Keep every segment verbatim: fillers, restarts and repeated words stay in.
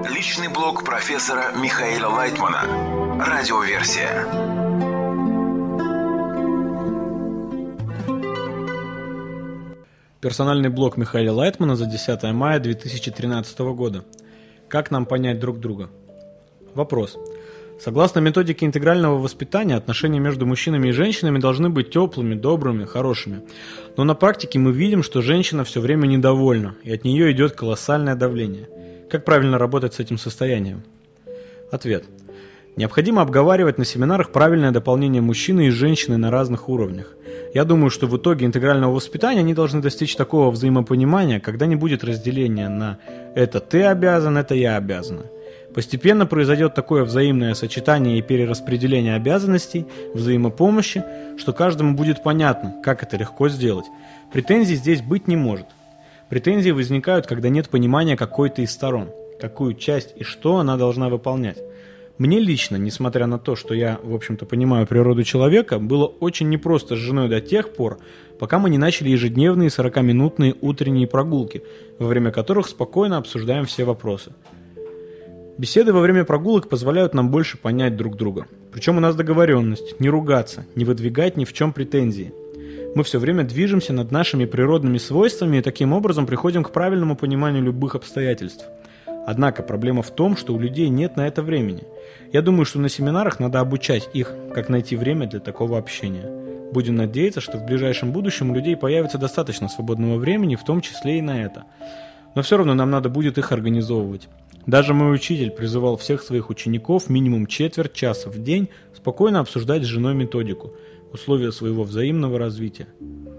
Личный блог профессора Михаила Лайтмана. Радиоверсия. Персональный блог Михаила Лайтмана за десятое мая две тысячи тринадцатого года. Как нам понять друг друга? Вопрос. Согласно методике интегрального воспитания, отношения между мужчинами и женщинами должны быть теплыми, добрыми, хорошими. Но на практике мы видим, что женщина все время недовольна, и от нее идет колоссальное давление. Как правильно работать с этим состоянием? Ответ. Необходимо обговаривать на семинарах правильное дополнение мужчины и женщины на разных уровнях. Я думаю, что в итоге интегрального воспитания они должны достичь такого взаимопонимания, когда не будет разделения на «это ты обязан, это я обязана». Постепенно произойдет такое взаимное сочетание и перераспределение обязанностей, взаимопомощи, что каждому будет понятно, как это легко сделать. Претензий здесь быть не может. Претензии возникают, когда нет понимания какой-то из сторон, какую часть и что она должна выполнять. Мне лично, несмотря на то, что я, в общем-то, понимаю природу человека, было очень непросто с женой до тех пор, пока мы не начали ежедневные сорокаминутные утренние прогулки, во время которых спокойно обсуждаем все вопросы. Беседы во время прогулок позволяют нам больше понять друг друга. Причем у нас договоренность не ругаться, не выдвигать ни в чем претензии. Мы все время движемся над нашими природными свойствами и таким образом приходим к правильному пониманию любых обстоятельств. Однако проблема в том, что у людей нет на это времени. Я думаю, что на семинарах надо обучать их, как найти время для такого общения. Будем надеяться, что в ближайшем будущем у людей появится достаточно свободного времени, в том числе и на это. Но все равно нам надо будет их организовывать. Даже мой учитель призывал всех своих учеников минимум четверть часа в день спокойно обсуждать с женой методику, условия своего взаимного развития.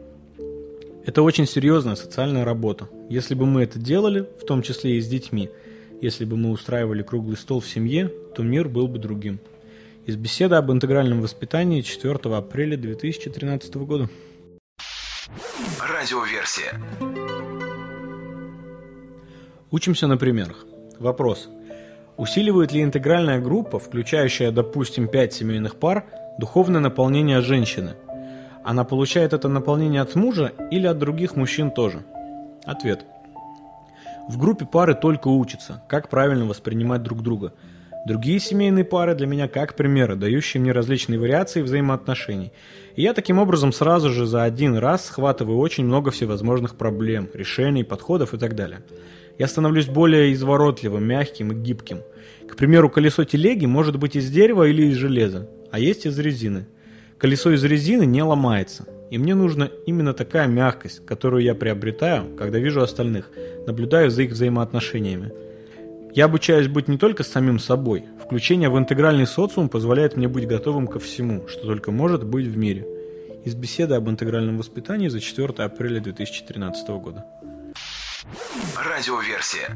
Это очень серьезная социальная работа. Если бы мы это делали, в том числе и с детьми, если бы мы устраивали круглый стол в семье, то мир был бы другим. Из беседы об интегральном воспитании четвёртого апреля две тысячи тринадцатого года. Радиоверсия. Учимся на примерах. Вопрос. Усиливает ли интегральная группа, включающая, допустим, пять семейных пар, духовное наполнение женщины? Она получает это наполнение от мужа или от других мужчин тоже? Ответ. В группе пары только учатся, как правильно воспринимать друг друга. Другие семейные пары для меня как примеры, дающие мне различные вариации взаимоотношений. И я таким образом сразу же за один раз схватываю очень много всевозможных проблем, решений, подходов и так далее. Я становлюсь более изворотливым, мягким и гибким. К примеру, колесо телеги может быть из дерева или из железа, а есть из резины. Колесо из резины не ломается, и мне нужна именно такая мягкость, которую я приобретаю, когда вижу остальных, наблюдаю за их взаимоотношениями. Я обучаюсь быть не только самим собой. Включение в интегральный социум позволяет мне быть готовым ко всему, что только может быть в мире. Из беседы об интегральном воспитании за четвёртое апреля две тысячи тринадцатого года. Радиоверсия.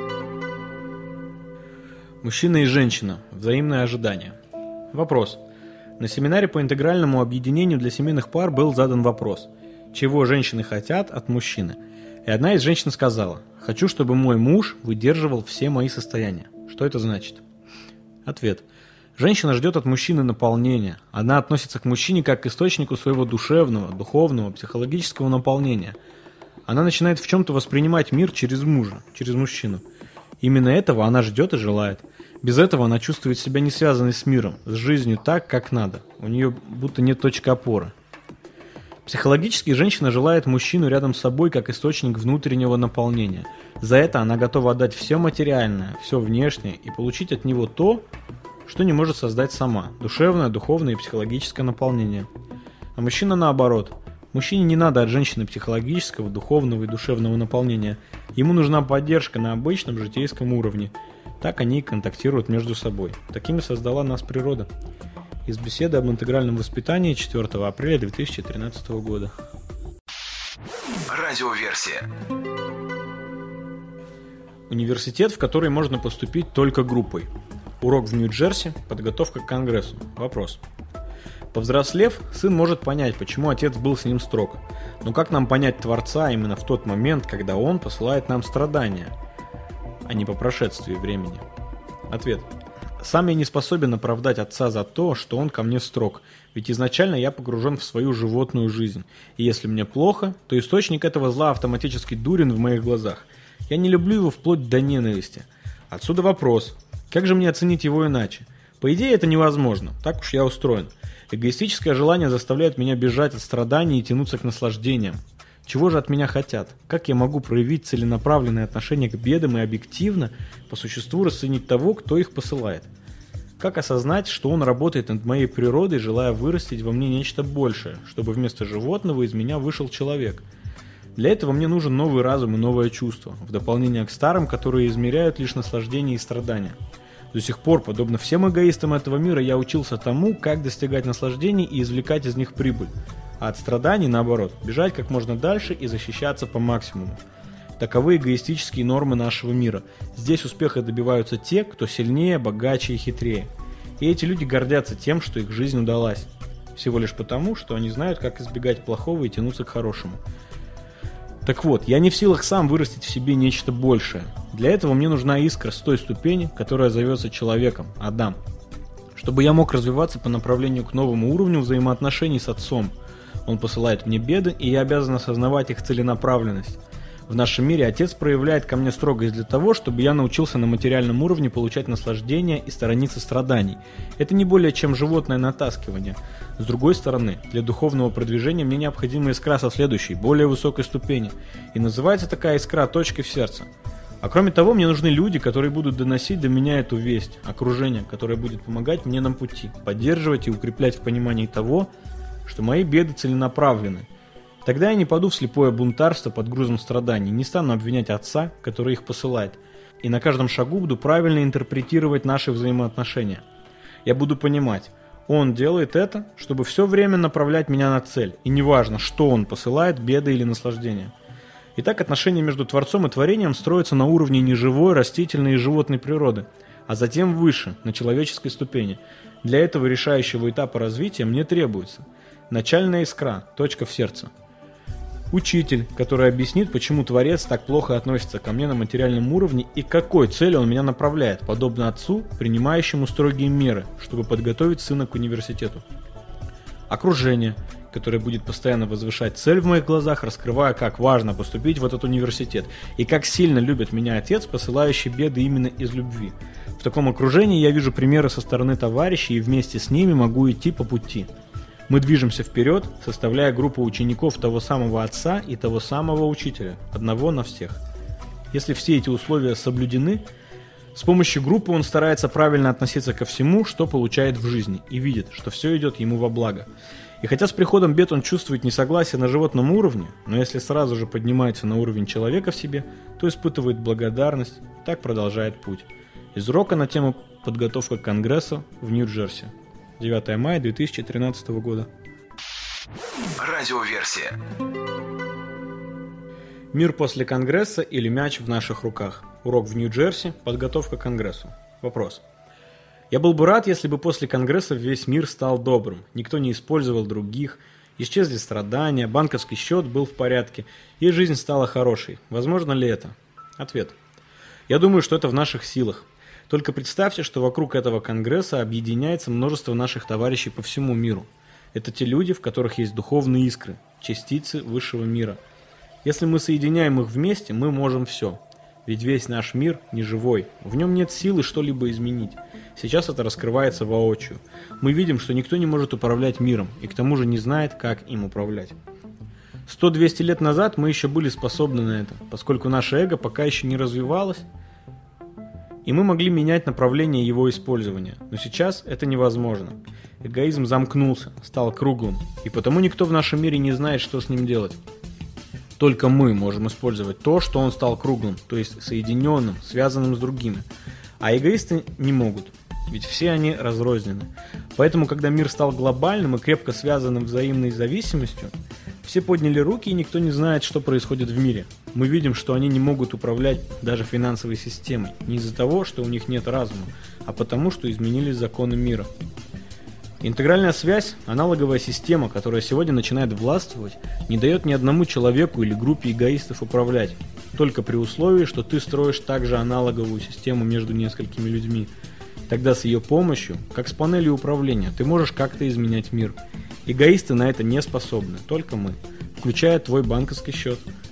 Мужчина и женщина. Взаимное ожидание. Вопрос. На семинаре по интегральному объединению для семейных пар был задан вопрос, чего женщины хотят от мужчины. И одна из женщин сказала: «Хочу, чтобы мой муж выдерживал все мои состояния». Что это значит? Ответ. Женщина ждет от мужчины наполнения. Она относится к мужчине как к источнику своего душевного, духовного, психологического наполнения. Она начинает в чем-то воспринимать мир через мужа, через мужчину. Именно этого она ждет и желает. Без этого она чувствует себя не связанной с миром, с жизнью так, как надо. У нее будто нет точки опоры. Психологически женщина желает мужчину рядом с собой как источник внутреннего наполнения. За это она готова отдать все материальное, все внешнее и получить от него то, что не может создать сама. Душевное, духовное и психологическое наполнение. А мужчина наоборот. Мужчине не надо от женщины психологического, духовного и душевного наполнения. Ему нужна поддержка на обычном житейском уровне. Так они и контактируют между собой. Такими создала нас природа. Из беседы об интегральном воспитании четвёртого апреля две тысячи тринадцатого года. Радиоверсия. Университет, в который можно поступить только группой. Урок в Нью-Джерси. Подготовка к конгрессу. Вопрос. Повзрослев, сын может понять, почему отец был с ним строг. Но как нам понять Творца именно в тот момент, когда он посылает нам страдания, а не по прошествии времени? Ответ. Сам я не способен оправдать отца за то, что он ко мне строг, ведь изначально я погружен в свою животную жизнь, и если мне плохо, то источник этого зла автоматически дурен в моих глазах. Я не люблю его вплоть до ненависти. Отсюда вопрос, как же мне оценить его иначе? По идее это невозможно, так уж я устроен. Эгоистическое желание заставляет меня бежать от страданий и тянуться к наслаждениям. Чего же от меня хотят? Как я могу проявить целенаправленное отношение к бедам и объективно, по существу расценить того, кто их посылает? Как осознать, что он работает над моей природой, желая вырастить во мне нечто большее, чтобы вместо животного из меня вышел человек? Для этого мне нужен новый разум и новое чувство, в дополнение к старым, которые измеряют лишь наслаждение и страдания. До сих пор, подобно всем эгоистам этого мира, я учился тому, как достигать наслаждений и извлекать из них прибыль, а от страданий, наоборот, бежать как можно дальше и защищаться по максимуму. Таковы эгоистические нормы нашего мира. Здесь успеха добиваются те, кто сильнее, богаче и хитрее. И эти люди гордятся тем, что их жизнь удалась. Всего лишь потому, что они знают, как избегать плохого и тянуться к хорошему. Так вот, я не в силах сам вырастить в себе нечто большее. Для этого мне нужна искра с той ступени, которая зовется человеком, Адам. Чтобы я мог развиваться по направлению к новому уровню взаимоотношений с Отцом. Он посылает мне беды, и я обязан осознавать их целенаправленность. В нашем мире Отец проявляет ко мне строгость для того, чтобы я научился на материальном уровне получать наслаждение и сторониться страданий. Это не более чем животное натаскивание. С другой стороны, для духовного продвижения мне необходима искра со следующей, более высокой ступени. И называется такая искра точкой в сердце. А кроме того, мне нужны люди, которые будут доносить до меня эту весть, окружение, которое будет помогать мне на пути, поддерживать и укреплять в понимании того, что мои беды целенаправлены. Тогда я не паду в слепое бунтарство под грузом страданий, не стану обвинять Отца, который их посылает, и на каждом шагу буду правильно интерпретировать наши взаимоотношения. Я буду понимать, Он делает это, чтобы все время направлять меня на цель, и неважно, что Он посылает, беды или наслаждения. Итак, отношения между Творцом и Творением строятся на уровне неживой, растительной и животной природы, а затем выше, на человеческой ступени. Для этого решающего этапа развития мне требуется начальная искра, точка в сердце. Учитель, который объяснит, почему Творец так плохо относится ко мне на материальном уровне и к какой цели он меня направляет, подобно отцу, принимающему строгие меры, чтобы подготовить сына к университету. Окружение, которое будет постоянно возвышать цель в моих глазах, раскрывая, как важно поступить в этот университет, и как сильно любит меня Отец, посылающий беды именно из любви. В таком окружении я вижу примеры со стороны товарищей и вместе с ними могу идти по пути. Мы движемся вперед, составляя группу учеников того самого Отца и того самого Учителя, одного на всех. Если все эти условия соблюдены, с помощью группы он старается правильно относиться ко всему, что получает в жизни, и видит, что все идет ему во благо. И хотя с приходом бед он чувствует несогласие на животном уровне, но если сразу же поднимается на уровень человека в себе, то испытывает благодарность и так продолжает путь. Из урока на тему «Подготовка к Конгрессу» в Нью-Джерси. девятое мая две тысячи тринадцатого года. Радиоверсия. Мир после Конгресса или мяч в наших руках? Урок в Нью-Джерси. Подготовка к Конгрессу. Вопрос. Я был бы рад, если бы после Конгресса весь мир стал добрым, никто не использовал других, исчезли страдания, банковский счет был в порядке, и жизнь стала хорошей. Возможно ли это? Ответ. Я думаю, что это в наших силах. Только представьте, что вокруг этого Конгресса объединяется множество наших товарищей по всему миру. Это те люди, в которых есть духовные искры, частицы высшего мира. Если мы соединяем их вместе, мы можем все. Ведь весь наш мир не живой, в нем нет силы что-либо изменить. Сейчас это раскрывается воочию. Мы видим, что никто не может управлять миром, и к тому же не знает, как им управлять. сто-двести лет назад мы еще были способны на это, поскольку наше эго пока еще не развивалось, и мы могли менять направление его использования. Но сейчас это невозможно. Эгоизм замкнулся, стал круглым, и потому никто в нашем мире не знает, что с ним делать. Только мы можем использовать то, что он стал круглым, то есть соединенным, связанным с другими. А эгоисты не могут, ведь все они разрознены. Поэтому, когда мир стал глобальным и крепко связанным взаимной зависимостью, все подняли руки, и никто не знает, что происходит в мире. Мы видим, что они не могут управлять даже финансовой системой, не из-за того, что у них нет разума, а потому, что изменились законы мира. Интегральная связь, аналоговая система, которая сегодня начинает властвовать, не дает ни одному человеку или группе эгоистов управлять, только при условии, что ты строишь также аналоговую систему между несколькими людьми. Тогда с ее помощью, как с панелью управления, ты можешь как-то изменять мир. Эгоисты на это не способны, только мы, включая твой банковский счет.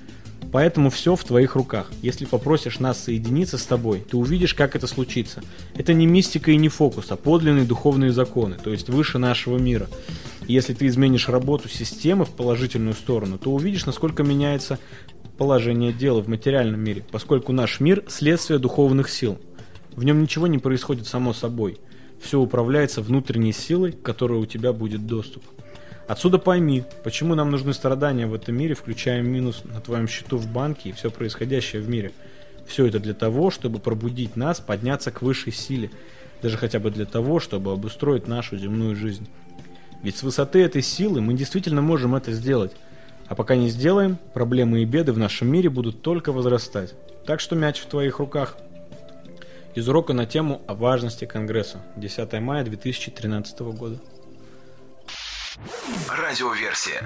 Поэтому все в твоих руках. Если попросишь нас соединиться с тобой, ты увидишь, как это случится. Это не мистика и не фокус, а подлинные духовные законы, то есть выше нашего мира. И если ты изменишь работу системы в положительную сторону, то увидишь, насколько меняется положение дела в материальном мире, поскольку наш мир – следствие духовных сил. В нем ничего не происходит само собой. Все управляется внутренней силой, к которой у тебя будет доступ. Отсюда пойми, почему нам нужны страдания в этом мире, включая минус на твоем счету в банке и все происходящее в мире. Все это для того, чтобы пробудить нас, подняться к высшей силе, даже хотя бы для того, чтобы обустроить нашу земную жизнь. Ведь с высоты этой силы мы действительно можем это сделать. А пока не сделаем, проблемы и беды в нашем мире будут только возрастать. Так что мяч в твоих руках. Из урока на тему о важности Конгресса. десятое мая две тысячи тринадцатого года. Радиоверсия.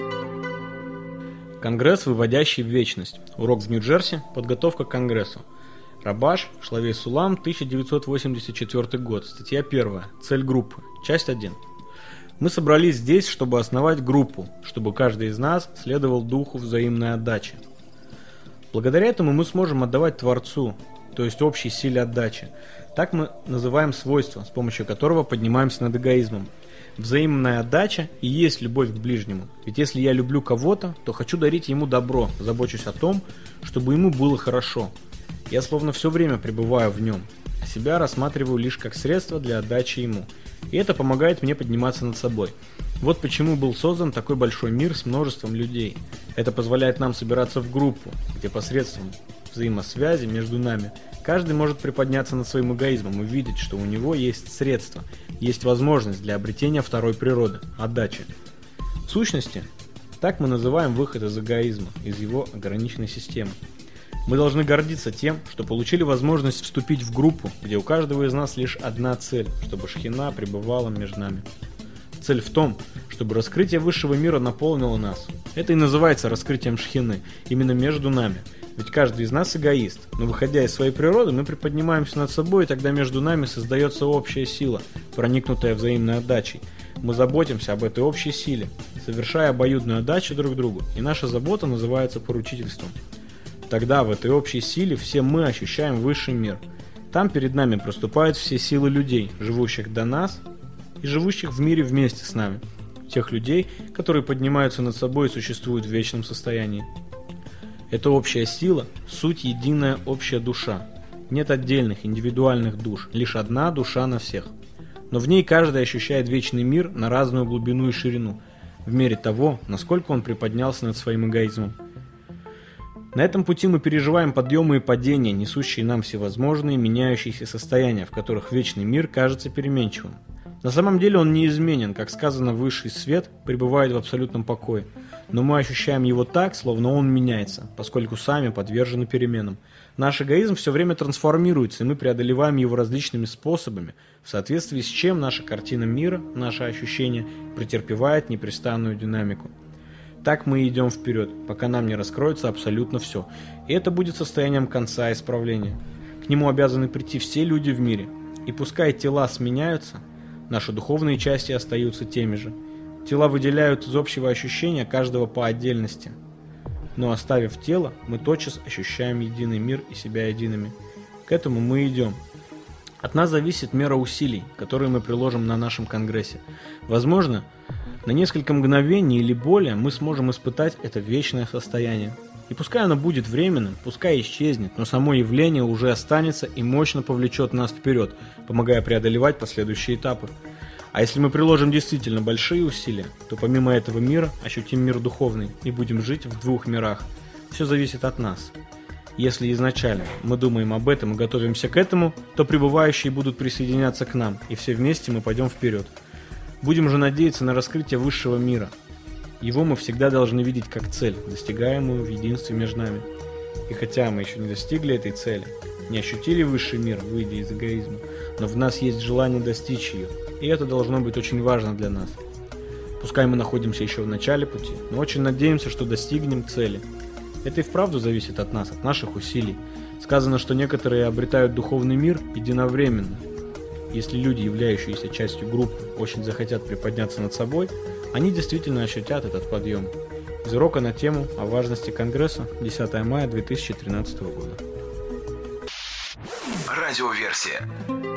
Конгресс, выводящий в вечность. Урок в Нью-Джерси. Подготовка к Конгрессу. Рабаш, Шлавей Сулам, тысяча девятьсот восемьдесят четвёртый год. Статья первая. Цель группы. Часть один. Мы собрались здесь, чтобы основать группу, чтобы каждый из нас следовал духу взаимной отдачи. Благодаря этому мы сможем отдавать Творцу, то есть общей силе отдачи. Так мы называем свойство, с помощью которого поднимаемся над эгоизмом. Взаимная отдача и есть любовь к ближнему. Ведь если я люблю кого-то, то хочу дарить ему добро, забочусь о том, чтобы ему было хорошо. Я словно все время пребываю в нем, а себя рассматриваю лишь как средство для отдачи ему. И это помогает мне подниматься над собой. Вот почему был создан такой большой мир с множеством людей. Это позволяет нам собираться в группу, где посредством взаимосвязи между нами каждый может приподняться над своим эгоизмом и видеть, что у него есть средства, есть возможность для обретения второй природы – отдачи. В сущности, так мы называем выход из эгоизма, из его ограниченной системы. Мы должны гордиться тем, что получили возможность вступить в группу, где у каждого из нас лишь одна цель, чтобы Шхина пребывала между нами. Цель в том, чтобы раскрытие высшего мира наполнило нас. Это и называется раскрытием Шхины, именно между нами. Ведь каждый из нас эгоист, но выходя из своей природы, мы приподнимаемся над собой, и тогда между нами создается общая сила, проникнутая взаимной отдачей. Мы заботимся об этой общей силе, совершая обоюдную отдачу друг другу, и наша забота называется поручительством. Тогда в этой общей силе все мы ощущаем высший мир. Там перед нами проступают все силы людей, живущих до нас и живущих в мире вместе с нами. Тех людей, которые поднимаются над собой и существуют в вечном состоянии. Эта общая сила – суть единая общая душа. Нет отдельных, индивидуальных душ, лишь одна душа на всех. Но в ней каждый ощущает вечный мир на разную глубину и ширину, в мере того, насколько он приподнялся над своим эгоизмом. На этом пути мы переживаем подъемы и падения, несущие нам всевозможные меняющиеся состояния, в которых вечный мир кажется переменчивым. На самом деле он неизменен, как сказано, высший свет пребывает в абсолютном покое, но мы ощущаем его так, словно он меняется, поскольку сами подвержены переменам. Наш эгоизм все время трансформируется, и мы преодолеваем его различными способами, в соответствии с чем наша картина мира, наше ощущение претерпевает непрестанную динамику. Так мы идем вперед, пока нам не раскроется абсолютно все. И это будет состоянием конца исправления. К нему обязаны прийти все люди в мире. И пускай тела сменяются, наши духовные части остаются теми же. Тела выделяют из общего ощущения каждого по отдельности. Но оставив тело, мы тотчас ощущаем единый мир и себя едиными. К этому мы идем. От нас зависит мера усилий, которые мы приложим на нашем конгрессе. Возможно, на несколько мгновений или более мы сможем испытать это вечное состояние. И пускай оно будет временным, пускай исчезнет, но само явление уже останется и мощно повлечет нас вперед, помогая преодолевать последующие этапы. А если мы приложим действительно большие усилия, то помимо этого мира ощутим мир духовный и будем жить в двух мирах. Все зависит от нас. Если изначально мы думаем об этом и готовимся к этому, то прибывающие будут присоединяться к нам, и все вместе мы пойдем вперед. Будем же надеяться на раскрытие высшего мира. Его мы всегда должны видеть как цель, достигаемую в единстве между нами. И хотя мы еще не достигли этой цели, не ощутили высший мир, выйдя из эгоизма, но в нас есть желание достичь ее, и это должно быть очень важно для нас. Пускай мы находимся еще в начале пути, но очень надеемся, что достигнем цели. Это и вправду зависит от нас, от наших усилий. Сказано, что некоторые обретают духовный мир единовременно. Если люди, являющиеся частью группы, очень захотят приподняться над собой, они действительно ощутят этот подъем. из урока на тему о важности Конгресса десятое мая две тысячи тринадцатого года. Радиоверсия.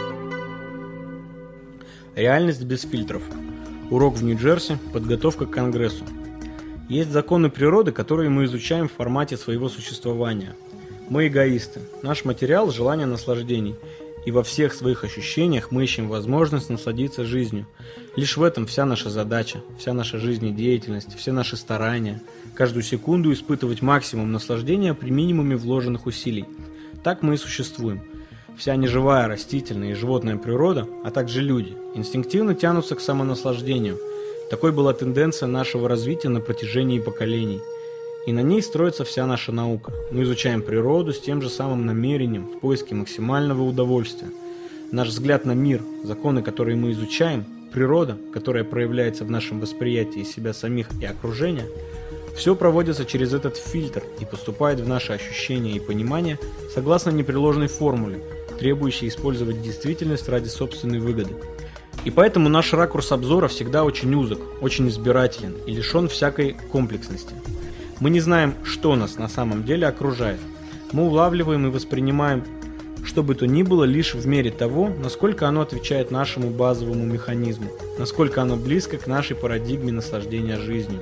Реальность без фильтров. Урок в Нью-Джерси. Подготовка к Конгрессу. Есть законы природы, которые мы изучаем в формате своего существования. Мы эгоисты. Наш материал – желание наслаждений. И во всех своих ощущениях мы ищем возможность насладиться жизнью. Лишь в этом вся наша задача, вся наша жизнедеятельность, все наши старания. Каждую секунду испытывать максимум наслаждения при минимуме вложенных усилий. Так мы и существуем. Вся неживая, растительная и животная природа, а также люди, инстинктивно тянутся к самонаслаждению. Такой была тенденция нашего развития на протяжении поколений. И на ней строится вся наша наука. Мы изучаем природу с тем же самым намерением, в поиске максимального удовольствия. Наш взгляд на мир, законы, которые мы изучаем, природа, которая проявляется в нашем восприятии себя самих и окружения, все проводится через этот фильтр и поступает в наши ощущения и понимания согласно непреложной формуле, требующей использовать действительность ради собственной выгоды. И поэтому наш ракурс обзора всегда очень узок, очень избирателен и лишен всякой комплексности. Мы не знаем, что нас на самом деле окружает. Мы улавливаем и воспринимаем что бы то ни было лишь в мере того, насколько оно отвечает нашему базовому механизму, насколько оно близко к нашей парадигме наслаждения жизнью.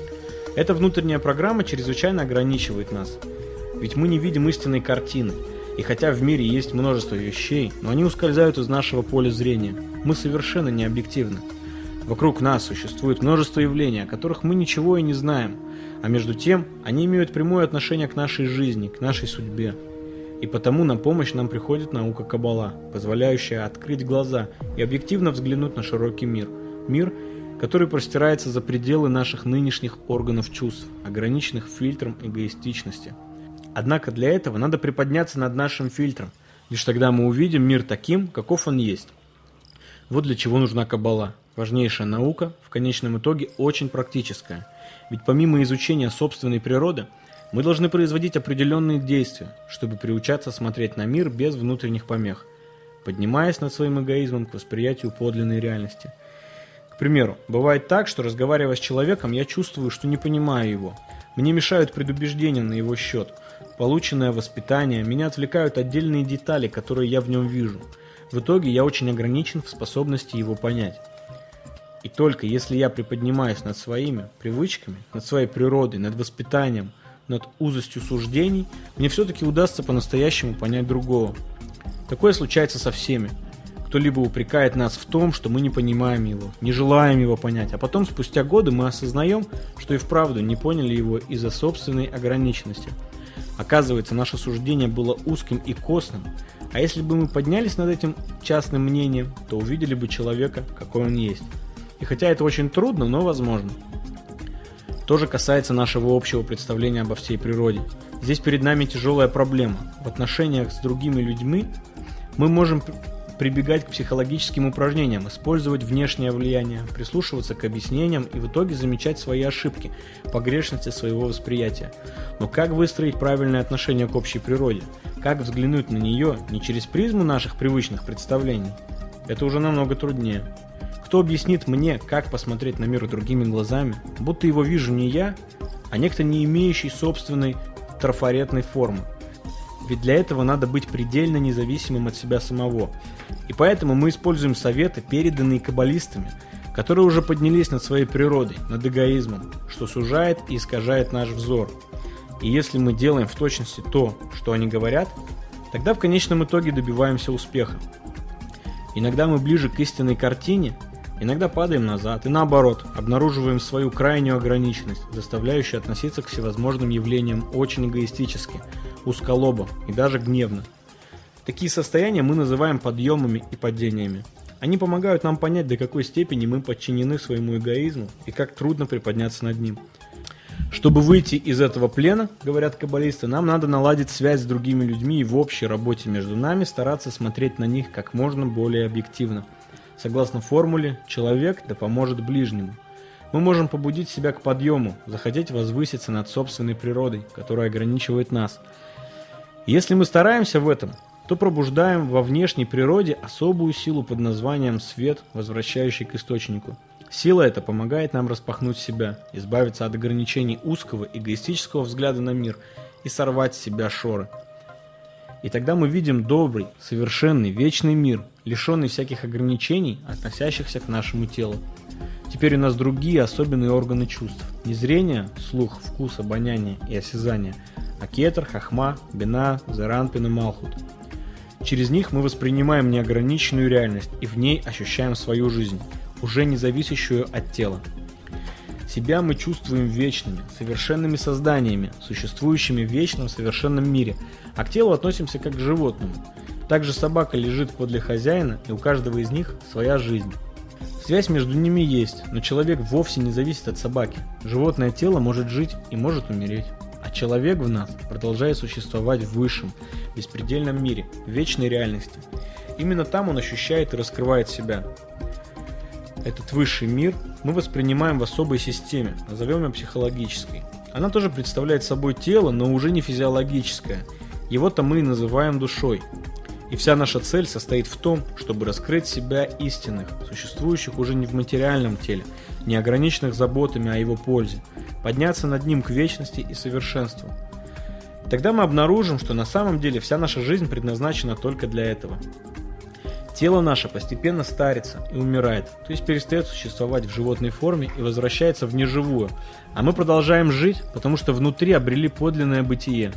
Эта внутренняя программа чрезвычайно ограничивает нас, ведь мы не видим истинной картины, и хотя в мире есть множество вещей, но они ускользают из нашего поля зрения, мы совершенно не объективны. Вокруг нас существует множество явлений, о которых мы ничего и не знаем, а между тем они имеют прямое отношение к нашей жизни, к нашей судьбе. И потому на помощь нам приходит наука Каббала, позволяющая открыть глаза и объективно взглянуть на широкий мир. Мир, который простирается за пределы наших нынешних органов чувств, ограниченных фильтром эгоистичности. Однако для этого надо приподняться над нашим фильтром. Лишь тогда мы увидим мир таким, каков он есть. Вот для чего нужна Каббала. Важнейшая наука, в конечном итоге очень практическая. Ведь помимо изучения собственной природы, мы должны производить определенные действия, чтобы приучаться смотреть на мир без внутренних помех, поднимаясь над своим эгоизмом к восприятию подлинной реальности. К примеру, бывает так, что разговаривая с человеком, я чувствую, что не понимаю его. Мне мешают предубеждения на его счет, полученное воспитание, меня отвлекают отдельные детали, которые я в нем вижу. В итоге я очень ограничен в способности его понять. И только если я приподнимаюсь над своими привычками, над своей природой, над воспитанием, над узостью суждений, мне все-таки удастся по-настоящему понять другого. Такое случается со всеми. Кто-либо упрекает нас в том, что мы не понимаем его, не желаем его понять, а потом спустя годы мы осознаем, что и вправду не поняли его из-за собственной ограниченности. Оказывается, наше суждение было узким и косным, а если бы мы поднялись над этим частным мнением, то увидели бы человека, какой он есть. И хотя это очень трудно, но возможно. То же касается нашего общего представления обо всей природе. Здесь перед нами тяжелая проблема. В отношениях с другими людьми мы можем прибегать к психологическим упражнениям, использовать внешнее влияние, прислушиваться к объяснениям и в итоге замечать свои ошибки, погрешности своего восприятия. Но как выстроить правильное отношение к общей природе? Как взглянуть на нее не через призму наших привычных представлений? Это уже намного труднее. Кто объяснит мне, как посмотреть на мир другими глазами, будто его вижу не я, а некто, не имеющий собственной трафаретной формы? Ведь для этого надо быть предельно независимым от себя самого. И поэтому мы используем советы, переданные каббалистами, которые уже поднялись над своей природой, над эгоизмом, что сужает и искажает наш взор. И если мы делаем в точности то, что они говорят, тогда в конечном итоге добиваемся успеха. Иногда мы ближе к истинной картине, иногда падаем назад и наоборот, обнаруживаем свою крайнюю ограниченность, заставляющую относиться к всевозможным явлениям очень эгоистически, узколобо и даже гневно. Такие состояния мы называем подъемами и падениями. Они помогают нам понять, до какой степени мы подчинены своему эгоизму и как трудно приподняться над ним. Чтобы выйти из этого плена, говорят каббалисты, нам надо наладить связь с другими людьми и в общей работе между нами стараться смотреть на них как можно более объективно. Согласно формуле «человек да поможет ближнему». Мы можем побудить себя к подъему, захотеть возвыситься над собственной природой, которая ограничивает нас. И если мы стараемся в этом, то пробуждаем во внешней природе особую силу под названием свет, возвращающий к источнику. Сила эта помогает нам распахнуть себя, избавиться от ограничений узкого, эгоистического взгляда на мир и сорвать с себя шоры. И тогда мы видим добрый, совершенный, вечный мир, лишенный всяких ограничений, относящихся к нашему телу. Теперь у нас другие особенные органы чувств. Не зрение, слух, вкус, обоняние и осязание, а кетер, хахма, бина, заранпин и малхут. Через них мы воспринимаем неограниченную реальность и в ней ощущаем свою жизнь, уже не зависящую от тела. Себя мы чувствуем вечными, совершенными созданиями, существующими в вечном совершенном мире, а к телу относимся как к животному. Также собака лежит подле хозяина, и у каждого из них своя жизнь. Связь между ними есть, но человек вовсе не зависит от собаки. Животное тело может жить и может умереть, а человек в нас продолжает существовать в высшем, беспредельном мире, в вечной реальности. Именно там он ощущает и раскрывает себя. Этот высший мир мы воспринимаем в особой системе, назовем ее психологической. Она тоже представляет собой тело, но уже не физиологическое. Его-то мы и называем душой. И вся наша цель состоит в том, чтобы раскрыть себя истинных, существующих уже не в материальном теле, не ограниченных заботами о его пользе, подняться над ним к вечности и совершенству. Тогда мы обнаружим, что на самом деле вся наша жизнь предназначена только для этого. Тело наше постепенно старится и умирает, то есть перестает существовать в животной форме и возвращается в неживую, а мы продолжаем жить, потому что внутри обрели подлинное бытие.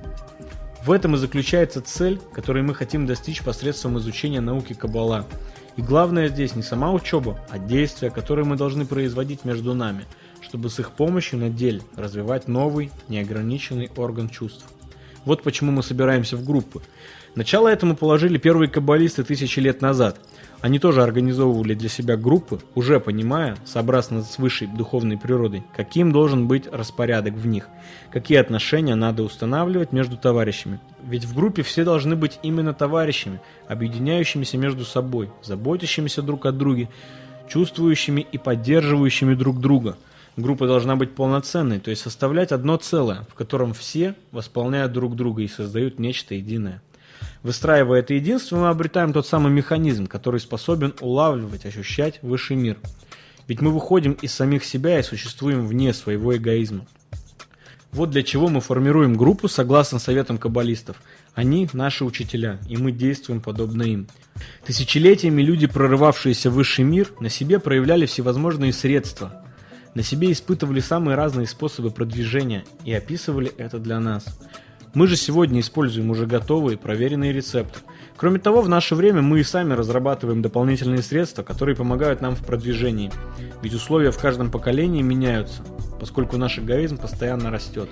В этом и заключается цель, которой мы хотим достичь посредством изучения науки Каббала. И главное здесь не сама учеба, а действия, которые мы должны производить между нами, чтобы с их помощью на деле развивать новый, неограниченный орган чувств. Вот почему мы собираемся в группы. Начало этому положили первые каббалисты тысячи лет назад. Они тоже организовывали для себя группы, уже понимая, сообразно с высшей духовной природой, каким должен быть распорядок в них, какие отношения надо устанавливать между товарищами. Ведь в группе все должны быть именно товарищами, объединяющимися между собой, заботящимися друг о друге, чувствующими и поддерживающими друг друга. Группа должна быть полноценной, то есть составлять одно целое, в котором все восполняют друг друга и создают нечто единое. Выстраивая это единство, мы обретаем тот самый механизм, который способен улавливать, ощущать высший мир. Ведь мы выходим из самих себя и существуем вне своего эгоизма. Вот для чего мы формируем группу согласно советам каббалистов. Они наши учителя, и мы действуем подобно им. Тысячелетиями люди, прорывавшиеся в высший мир, на себе проявляли всевозможные средства. На себе испытывали самые разные способы продвижения и описывали это для нас. Мы же сегодня используем уже готовые, проверенные рецепты. Кроме того, в наше время мы и сами разрабатываем дополнительные средства, которые помогают нам в продвижении. Ведь условия в каждом поколении меняются, поскольку наш эгоизм постоянно растет.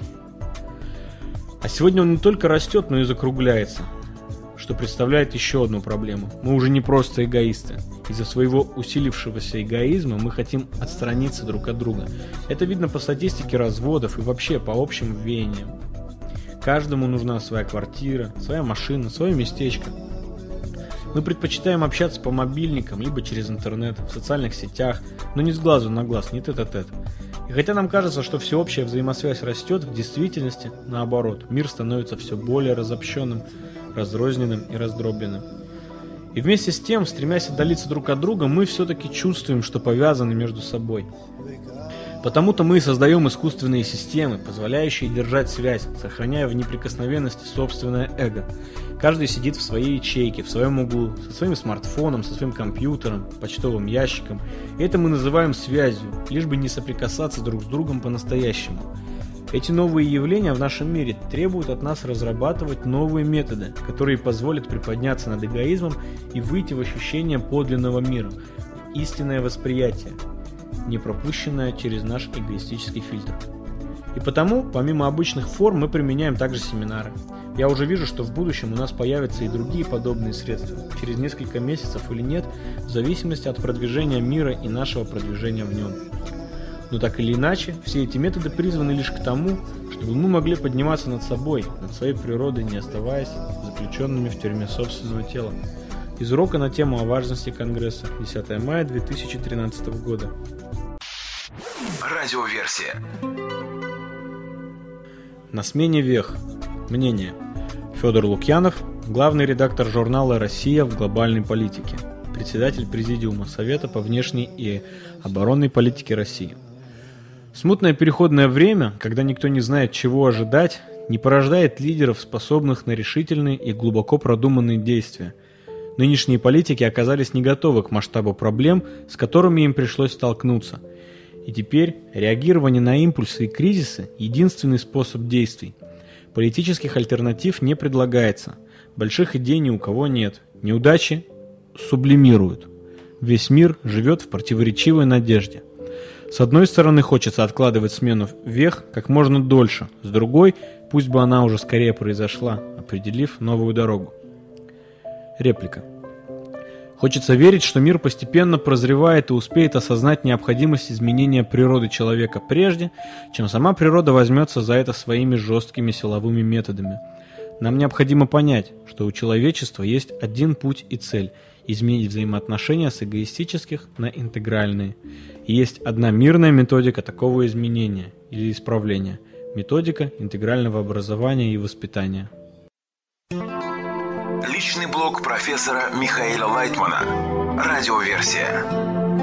А сегодня он не только растет, но и закругляется, что представляет еще одну проблему. Мы уже не просто эгоисты. Из-за своего усилившегося эгоизма мы хотим отстраниться друг от друга. Это видно по статистике разводов и вообще по общим веяниям. Каждому нужна своя квартира, своя машина, свое местечко. Мы предпочитаем общаться по мобильникам, либо через интернет, в социальных сетях, но не с глазу на глаз, не тет-а-тет. И хотя нам кажется, что всеобщая взаимосвязь растет, в действительности, наоборот, мир становится все более разобщенным, разрозненным и раздробленным. И вместе с тем, стремясь отдалиться друг от друга, мы все-таки чувствуем, что повязаны между собой. Потому-то мы и создаем искусственные системы, позволяющие держать связь, сохраняя в неприкосновенности собственное эго. Каждый сидит в своей ячейке, в своем углу, со своим смартфоном, со своим компьютером, почтовым ящиком. И это мы называем связью, лишь бы не соприкасаться друг с другом по-настоящему. Эти новые явления в нашем мире требуют от нас разрабатывать новые методы, которые позволят приподняться над эгоизмом и выйти в ощущение подлинного мира, в истинное восприятие, не пропущенное через наш эгоистический фильтр. И потому, помимо обычных форм, мы применяем также семинары. Я уже вижу, что в будущем у нас появятся и другие подобные средства, через несколько месяцев или нет, в зависимости от продвижения мира и нашего продвижения в нем. Но так или иначе, все эти методы призваны лишь к тому, чтобы мы могли подниматься над собой, над своей природой, не оставаясь заключенными в тюрьме собственного тела. Из урока на тему о важности Конгресса, десятое мая две тысячи тринадцатого года. Радиоверсия. На смене вех. Мнение. Федор Лукьянов, главный редактор журнала «Россия в глобальной политике», председатель Президиума Совета по внешней и оборонной политике России. Смутное переходное время, когда никто не знает, чего ожидать, не порождает лидеров, способных на решительные и глубоко продуманные действия. Нынешние политики оказались не готовы к масштабу проблем, с которыми им пришлось столкнуться. И теперь реагирование на импульсы и кризисы – единственный способ действий. Политических альтернатив не предлагается. Больших идей ни у кого нет. Неудачи сублимируют. Весь мир живет в противоречивой надежде. С одной стороны, хочется откладывать смену вех как можно дольше, с другой, пусть бы она уже скорее произошла, определив новую дорогу. Реплика. Хочется верить, что мир постепенно прозревает и успеет осознать необходимость изменения природы человека прежде, чем сама природа возьмется за это своими жесткими силовыми методами. Нам необходимо понять, что у человечества есть один путь и цель – изменить взаимоотношения с эгоистических на интегральные. И есть одна мирная методика такого изменения или исправления – методика интегрального образования и воспитания. Личный блог профессора Михаила Лайтмана. Радиоверсия.